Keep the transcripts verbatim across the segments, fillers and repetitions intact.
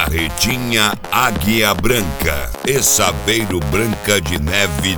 Barretinha Águia Branca e Saveiro Branca de Neve.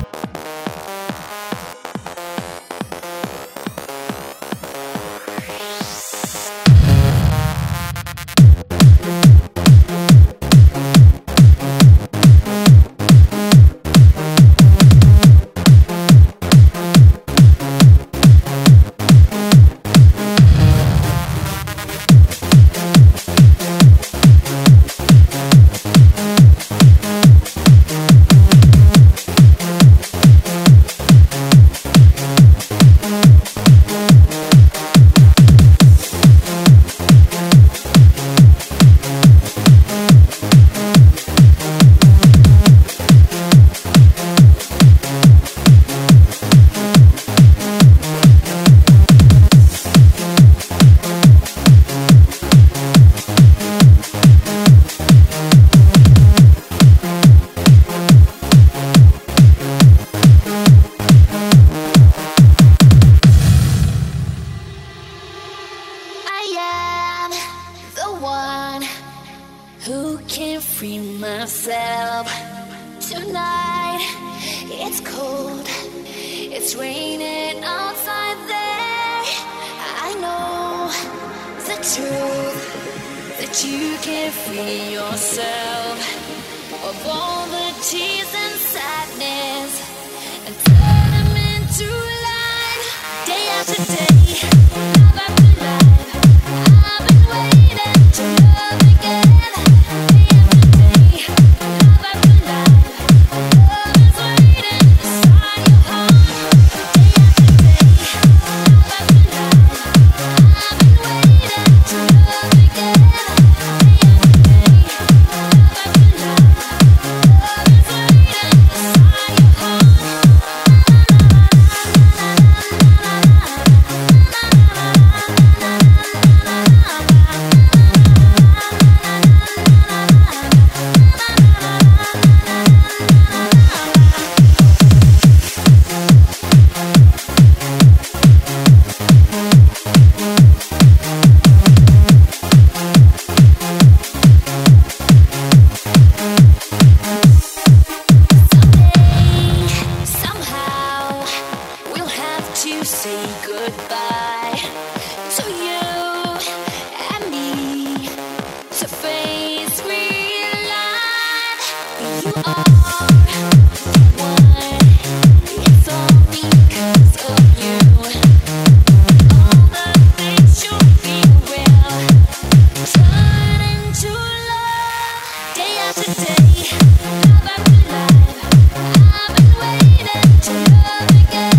Who can free myself tonight? It's cold, it's raining outside there. I know the truth, that you can't free yourself of all the tears and sadness and turn them into light. Day after day, love after life, I've been waiting to love again. Say goodbye to you and me, to face real life. You are the one, it's all because of you. All the things you feel will turn into love. Day after day, love after life, I've been waiting to love again.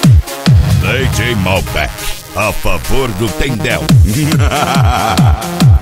D J Malbec, a favor do Tendel.